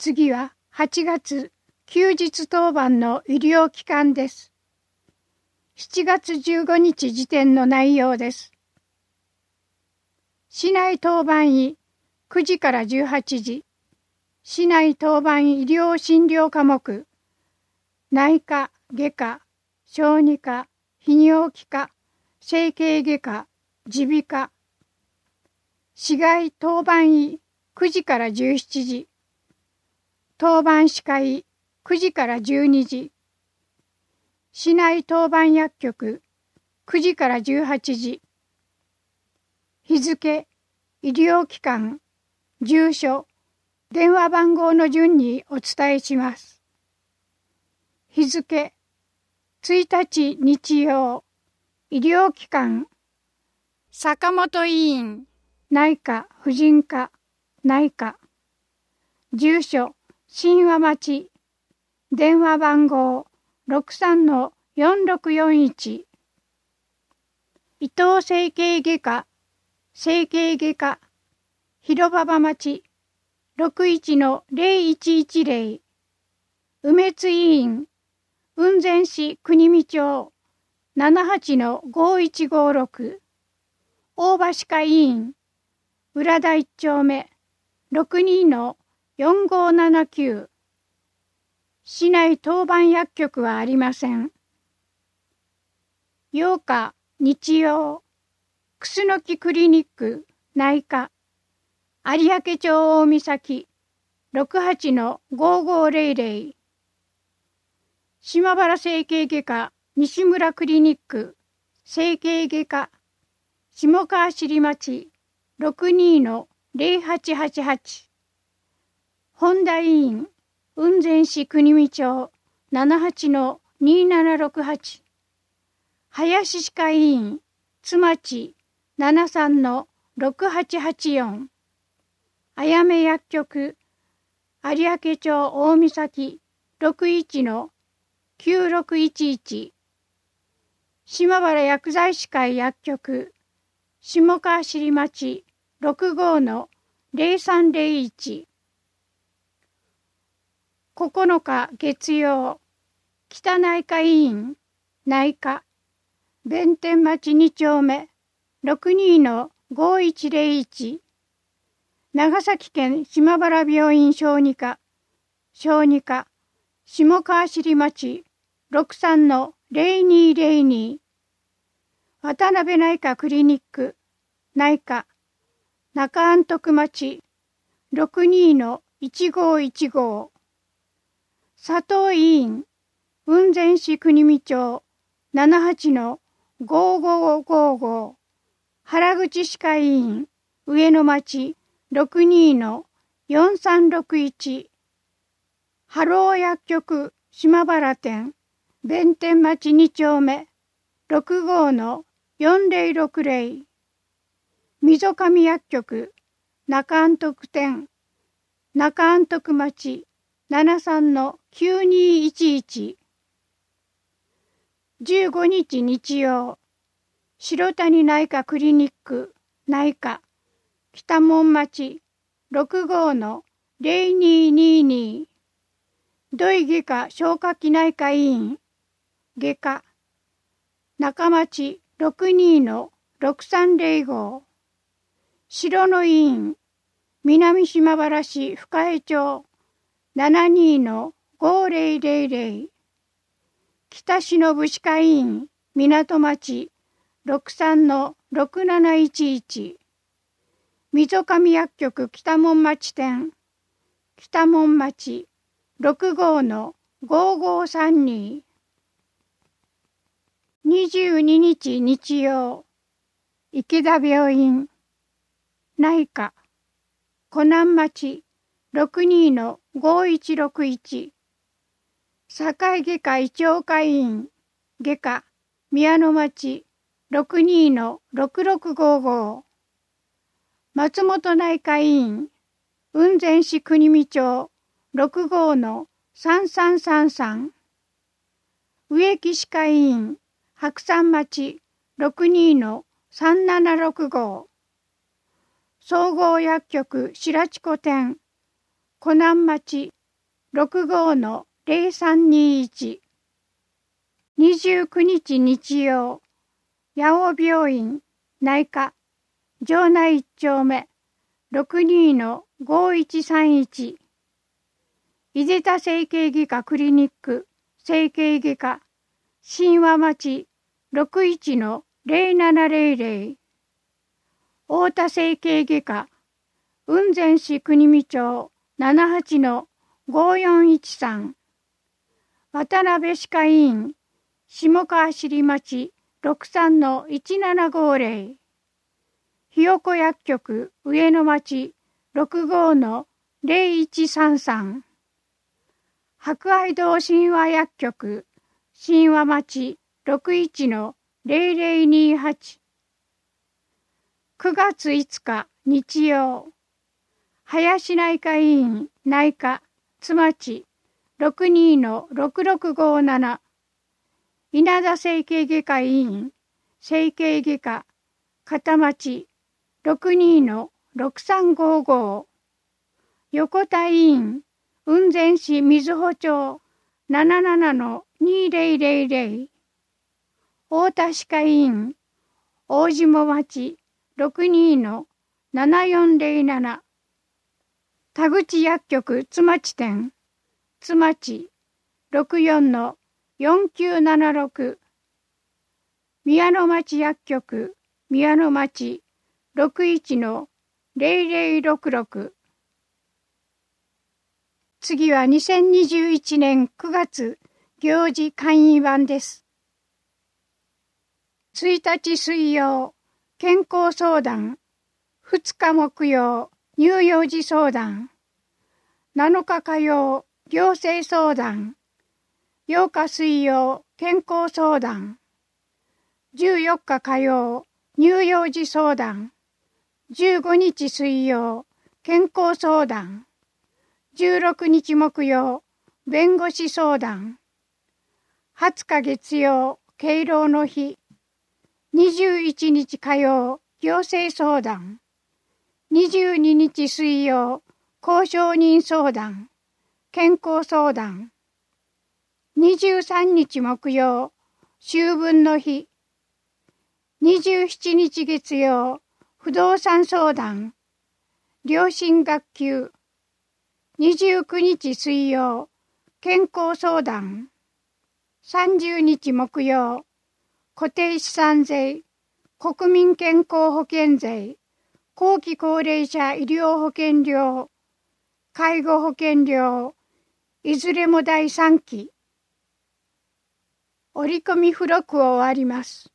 次は8月休日当番の医療機関です。7月15日時点の内容です。市内当番医9時から18時、市内当番医療診療科目、内科、外科、小児科、泌尿器科、整形外科、耳鼻科。市外当番医9時から17時、当番歯科医9時から12時、市内当番薬局9時から18時、日付、医療機関、住所、電話番号の順にお伝えします。日付、1日日曜、医療機関、坂本医院、内科、婦人科、内科。住所、神話町。電話番号、63-4641。伊藤整形外科、整形外科。広馬場町、61-0110。梅津医院、雲仙市国見町、78-5156。大場歯科医院、浦田1丁目、62-4579。市内当番薬局はありません。8日、日曜、楠木クリニック、内科、有明町大岬、68-5500。島原整形外科、西村クリニック、整形外科、下川尻町、62-0888。本田医院、雲仙市国見町、78-2768。林歯科医院、津町、73-6884。あやめ薬局、有明町大岬、61-9611。島原薬剤師会薬局、下川尻町、65-0301。9日月曜、北内科医院、内科、弁天町2丁目、62-5101。長崎県島原病院小児科、下川尻町、63-0202。渡辺内科クリニック、内科、中安徳町、62-1515。佐藤医院、雲仙市国見町、78-5555。原口歯科医院、上野町、62-4361。ハロー薬局、島原店、弁天町2丁目、65-4060。溝上薬局、中安徳店、中安徳町、73-9211。15日日曜、白谷内科クリニック、内科、北門町、65-0222。土井外科消化器内科医院、外科、中町 62-6305。白野医院、南島原市深江町、72-5000。北忍歯科医院、港町、63-6711。溝上薬局北門町店、北門町、65-5532。22日日曜、池田病院、内科、湖南町、62-5161。境外科胃腸科医院、外科、宮野町、62-6655。松本内科医院、雲仙市国見町、65-3333。植木歯科医院、白山町、62-3765。総合薬局白地湖店、 湖南町 65-0321 29日日曜、八尾病院内科城内1丁目 62-5131 伊勢田整形外科クリニック整形外科神話町 61-0700 太田整形外科雲仙市国見町 78-5413 渡辺歯科医院下川尻町 63-1750 ひよこ薬局上野町 65-0133 博愛堂神話薬局神話町 61-0028 9月5日日曜、林内科医院内科津町 62-6657 稲田整形外科医院整形外科片町 62-6355 横田医院雲仙市瑞穂町 77-2000 太田歯科医院大下町 62-7407 田口薬局津町店津町 64-4976 宮野町薬局宮野町 61-0066 次は2021年9月行事簡易版です。1日水曜健康相談、2日木曜乳幼児相談、7日火曜行政相談、8日水曜健康相談、14日火曜乳幼児相談、15日水曜健康相談、16日木曜弁護士相談、20日月曜敬老の日、21日火曜行政相談、22日水曜公証人相談、健康相談、23日木曜秋分の日、27日月曜不動産相談、良心学級、29日水曜健康相談、30日木曜固定資産税、国民健康保険税、後期高齢者医療保険料、介護保険料、いずれも第3期。折り込み付録を終わります。